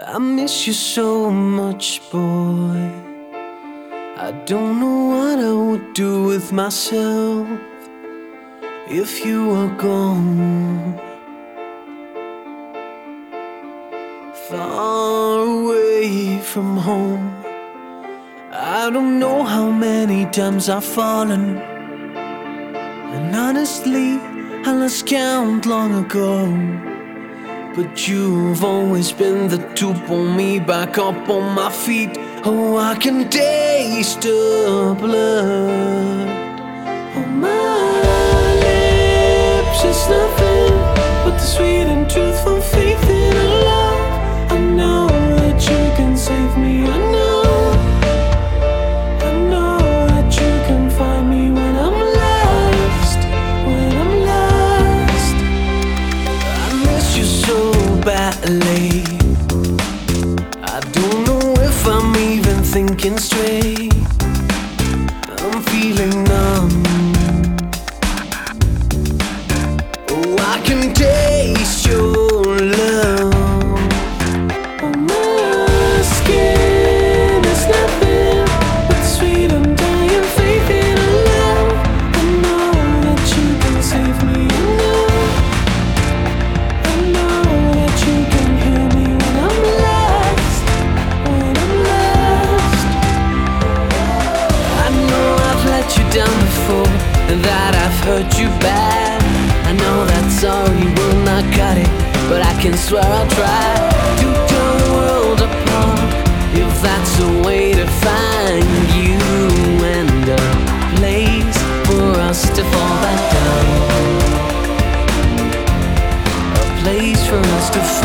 I miss you so much, boy. I don't know what I would do with myself if you were gone. Far away from home, I don't know how many times I've fallen, and honestly, I lost count long ago. But you've always been the to pull me back up on my feet. Oh, I can taste the blood on my lips. It's nothing but the sweet and truthful faith in a love. I know that you can save me. I know that you can find me when I'm lost. When I'm lost, I miss you so badly. I don't know if I'm even thinking straight. I'm feeling numb. Oh, I can taste your love on my skin. It's nothing but sweet undying faith in a love. I know that you can save me. I know that you can heal me when I'm lost. When I'm lost, I know I've let you down before, and that I've hurt you bad. I know that sorry will not cut it, but I can swear I'll try to tear the world apart, if that's a way to find you, and a place for us to fall back down, a place for us to